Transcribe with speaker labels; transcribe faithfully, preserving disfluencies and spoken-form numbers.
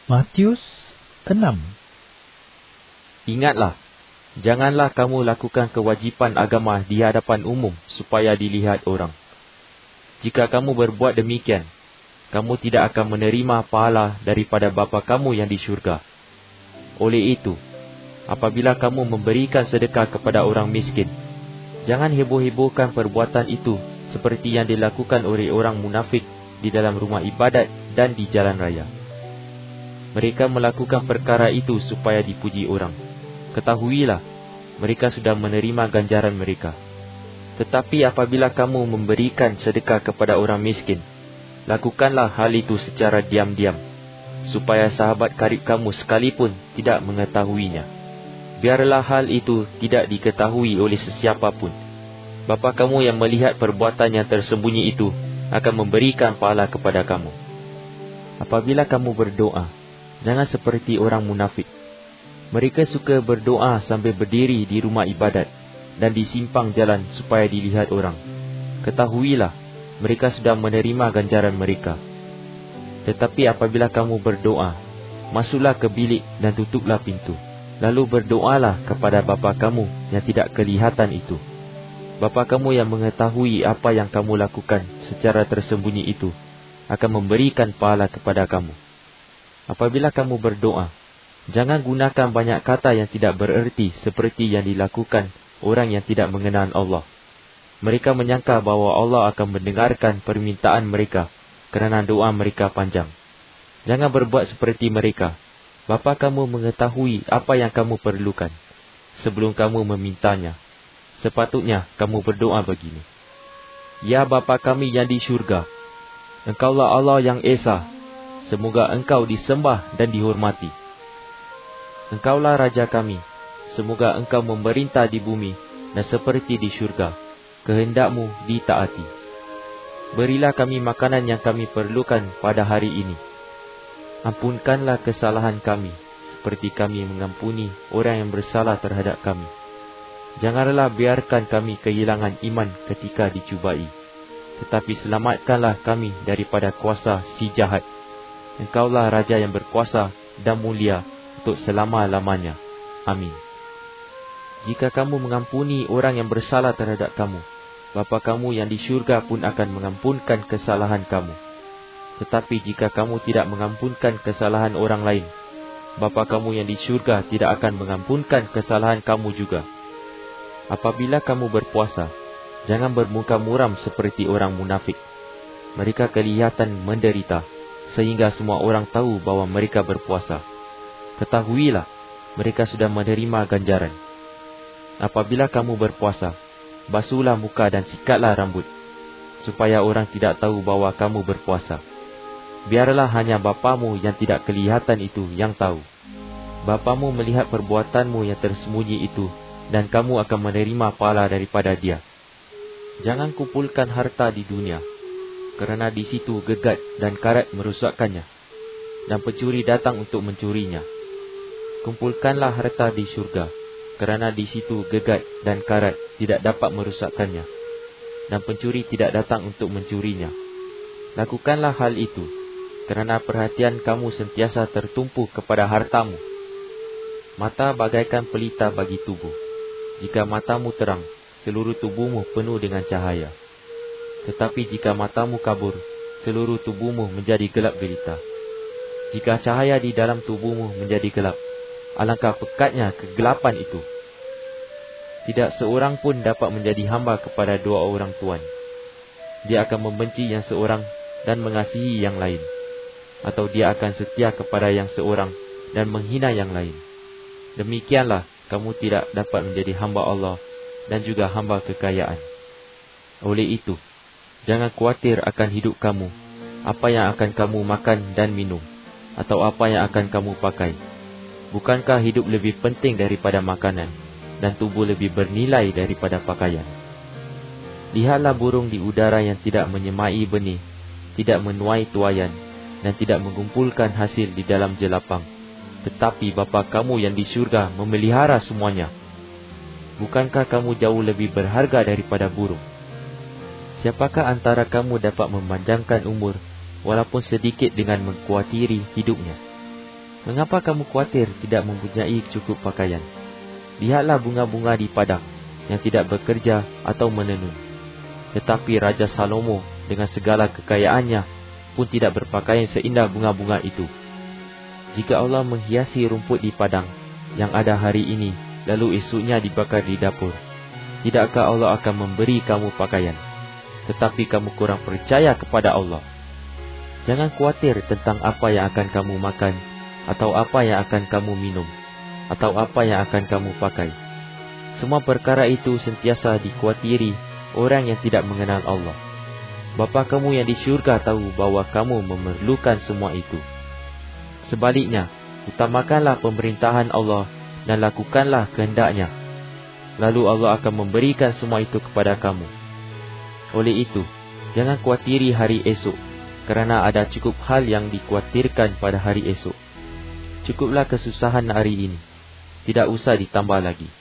Speaker 1: Matius enam.
Speaker 2: Ingatlah, janganlah kamu lakukan kewajipan agama di hadapan umum supaya dilihat orang. Jika kamu berbuat demikian, kamu tidak akan menerima pahala daripada Bapa kamu yang di syurga. Oleh itu, apabila kamu memberikan sedekah kepada orang miskin, jangan heboh-hebohkan perbuatan itu seperti yang dilakukan oleh orang munafik di dalam rumah ibadat dan di jalan raya. Mereka melakukan perkara itu supaya dipuji orang. Ketahuilah, mereka sudah menerima ganjaran mereka. Tetapi apabila kamu memberikan sedekah kepada orang miskin, lakukanlah hal itu secara diam-diam, supaya sahabat karib kamu sekalipun tidak mengetahuinya. Biarlah hal itu tidak diketahui oleh sesiapa pun. Bapa kamu yang melihat perbuatan yang tersembunyi itu akan memberikan pahala kepada kamu. Apabila kamu berdoa, jangan seperti orang munafik. Mereka suka berdoa sambil berdiri di rumah ibadat dan di simpang jalan supaya dilihat orang. Ketahuilah, mereka sudah menerima ganjaran mereka. Tetapi apabila kamu berdoa, masuklah ke bilik dan tutuplah pintu. Lalu berdoalah kepada Bapa kamu yang tidak kelihatan itu. Bapa kamu yang mengetahui apa yang kamu lakukan secara tersembunyi itu akan memberikan pahala kepada kamu. Apabila kamu berdoa, jangan gunakan banyak kata yang tidak bererti seperti yang dilakukan orang yang tidak mengenal Allah. Mereka menyangka bahawa Allah akan mendengarkan permintaan mereka kerana doa mereka panjang. Jangan berbuat seperti mereka. Bapa kamu mengetahui apa yang kamu perlukan sebelum kamu memintanya. Sepatutnya kamu berdoa begini: Ya Bapa kami yang di syurga, Engkaulah Allah yang Esa. Semoga Engkau disembah dan dihormati. Engkaulah Raja kami. Semoga Engkau memerintah di bumi dan seperti di syurga. Kehendak-Mu ditaati. Berilah kami makanan yang kami perlukan pada hari ini. Ampunkanlah kesalahan kami, seperti kami mengampuni orang yang bersalah terhadap kami. Janganlah biarkan kami kehilangan iman ketika dicubai, tetapi selamatkanlah kami daripada kuasa si jahat. Engkaulah Raja yang berkuasa dan mulia untuk selama-lamanya. Amin. Jika kamu mengampuni orang yang bersalah terhadap kamu, Bapa kamu yang di syurga pun akan mengampunkan kesalahan kamu. Tetapi jika kamu tidak mengampunkan kesalahan orang lain, Bapa kamu yang di syurga tidak akan mengampunkan kesalahan kamu juga. Apabila kamu berpuasa, jangan bermuka muram seperti orang munafik. Mereka kelihatan menderita, sehingga semua orang tahu bahawa mereka berpuasa. Ketahuilah, mereka sudah menerima ganjaran. Apabila kamu berpuasa, basuhlah muka dan sikatlah rambut, supaya orang tidak tahu bahawa kamu berpuasa. Biarlah hanya Bapamu yang tidak kelihatan itu yang tahu. Bapamu melihat perbuatanmu yang tersembunyi itu, dan kamu akan menerima pahala daripada Dia. Jangan kumpulkan harta di dunia, kerana di situ gegat dan karat merusakkannya, dan pencuri datang untuk mencurinya. Kumpulkanlah harta di syurga, kerana di situ gegat dan karat tidak dapat merusakkannya, dan pencuri tidak datang untuk mencurinya. Lakukanlah hal itu, kerana perhatian kamu sentiasa tertumpu kepada hartamu. Mata bagaikan pelita bagi tubuh. Jika matamu terang, seluruh tubuhmu penuh dengan cahaya. Tetapi jika matamu kabur, seluruh tubuhmu menjadi gelap gelita. Jika cahaya di dalam tubuhmu menjadi gelap, alangkah pekatnya kegelapan itu. Tidak seorang pun dapat menjadi hamba kepada dua orang tuan. Dia akan membenci yang seorang dan mengasihi yang lain, atau dia akan setia kepada yang seorang dan menghina yang lain. Demikianlah kamu tidak dapat menjadi hamba Allah dan juga hamba kekayaan. Oleh itu, jangan khawatir akan hidup kamu, apa yang akan kamu makan dan minum, atau apa yang akan kamu pakai. Bukankah hidup lebih penting daripada makanan, dan tubuh lebih bernilai daripada pakaian? Lihatlah burung di udara yang tidak menyemai benih, tidak menuai tuaian, dan tidak mengumpulkan hasil di dalam jelapang. Tetapi Bapa kamu yang di syurga memelihara semuanya. Bukankah kamu jauh lebih berharga daripada burung? Siapakah antara kamu dapat memanjangkan umur, walaupun sedikit dengan mengkhuatiri hidupnya? Mengapa kamu khawatir tidak mempunyai cukup pakaian? Lihatlah bunga-bunga di padang yang tidak bekerja atau menenun. Tetapi Raja Salomo dengan segala kekayaannya pun tidak berpakaian seindah bunga-bunga itu. Jika Allah menghiasi rumput di padang yang ada hari ini, lalu esoknya dibakar di dapur, tidakkah Allah akan memberi kamu pakaian? Tetapi kamu kurang percaya kepada Allah. Jangan khawatir tentang apa yang akan kamu makan, atau apa yang akan kamu minum, atau apa yang akan kamu pakai. Semua perkara itu sentiasa dikhawatiri orang yang tidak mengenal Allah. Bapa kamu yang di syurga tahu bahawa kamu memerlukan semua itu. Sebaliknya, utamakanlah pemerintahan Allah dan lakukanlah kehendaknya. Lalu Allah akan memberikan semua itu kepada kamu. Oleh itu, jangan khawatiri hari esok, kerana ada cukup hal yang dikhawatirkan pada hari esok. Cukuplah kesusahan hari ini, tidak usah ditambah lagi.